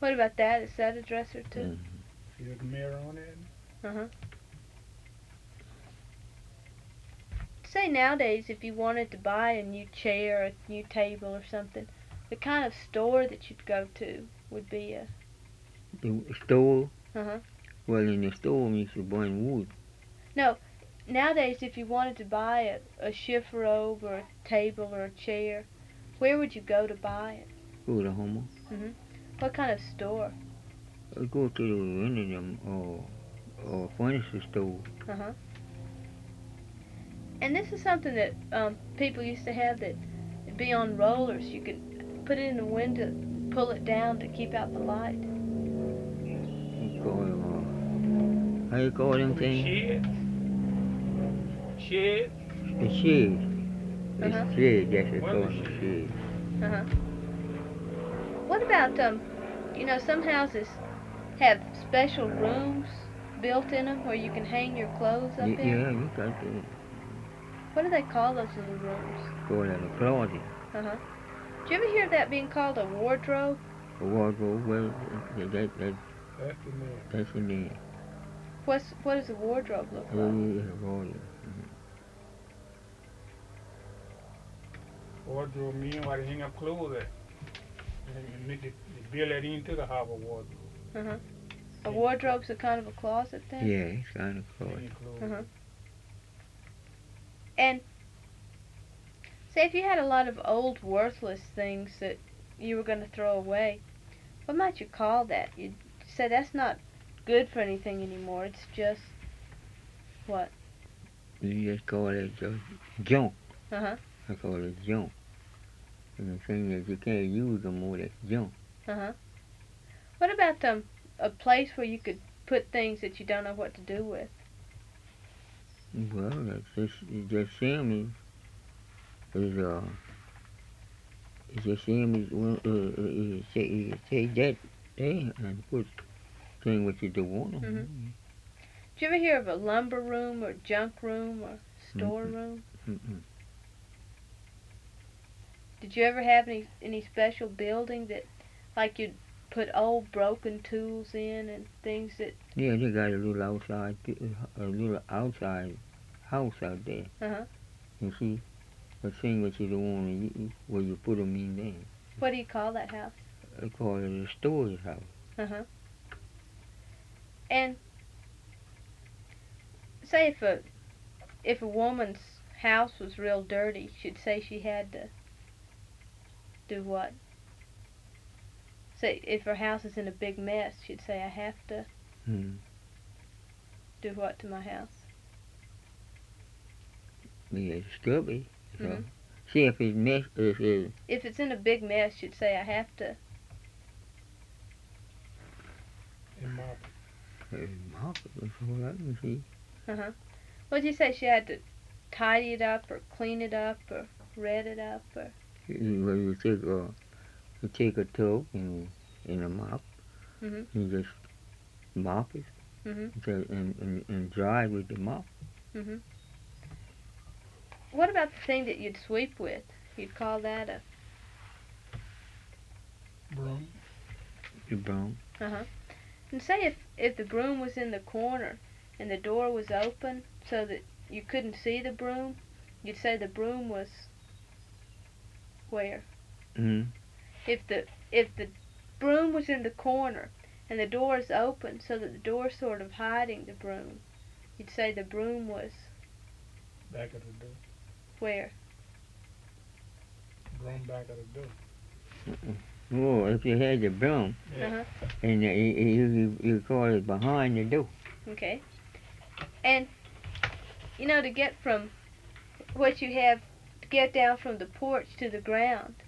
What about that? Is that a dresser too? See the mirror on it? Uh-huh. Say nowadays if you wanted to buy a new chair, a new table or something, the kind of store that you'd go to would be a... The store? Uh-huh. Well, in the store you should buy wood. No, nowadays if you wanted to buy a chifforobe or a table or a chair, where would you go to buy it? Go to Homer. What kind of store? Go to any of them or furniture store. Uh-huh. And this is something that people used to have that it'd be on rollers. You could put it in the window, pull it down to keep out the light. How you call them things? Shed. The shed. The Uh-huh. shed, that's what called the shed. Uh-huh. What about, some houses have special rooms built in them where you can hang your clothes up in? Yeah, you got that. What do they call those little rooms? Call that a closet. Uh-huh. Did you ever hear of that being called a wardrobe? A wardrobe, well, that's in there. What does a wardrobe look like? Yeah, wardrobe. Wardrobe mean where they hang up clothes at. And make it, they build that into the house, a wardrobe. Uh-huh. A wardrobe's a kind of a closet then? Yeah, it's kind of closet. Uh-huh. And say if you had a lot of old worthless things that you were going to throw away, what might you call that? You'd say that's not good for anything anymore. It's just what? You just call it just junk. Uh-huh. I call it junk. And the thing that you can't use no more, that's junk. Uh-huh. What about a place where you could put things that you don't know what to do with? Well, that's just same as it's the same as take that there and put thing what you don't want. Mm-hmm. Did you ever hear of a lumber room or junk room or store room? Mm-mm. Did you ever have any special building that, like you'd put old broken tools in and things that... Yeah, they got a little outside house out there. Uh-huh. You see, the thing that you don't want to use, where you put them in there. What do you call that house? I call it a storage house. Uh-huh. And say if a woman's house was real dirty, she'd say she had to do what? Say if her house is in a big mess, she'd say, I have to do what to my house? Yeah, it's scrubby. Mm-hmm. See if it's mess. If it's in a big mess, she'd say, I have to. And mop. Mop it, that's all I can see. Uh-huh. What'd you say? She had to tidy it up or clean it up or red it up or... Well, you take a tub and a mop. Mm-hmm. You just mop it. Mm-hmm. And dry with the mop. Mm-hmm. What about the thing that you'd sweep with? You'd call that a... Broom. The broom. Uh-huh. And say if the broom was in the corner and the door was open so that you couldn't see the broom, you'd say the broom was where? Mm-hmm. If the broom was in the corner and the door is open so that the door's sort of hiding the broom, you'd say the broom was Back of the door. where? Broom back of the door. Oh, if you had the broom, Uh-huh. and you call it behind the door. Okay. And, to get from what you have, to get down from the porch to the ground,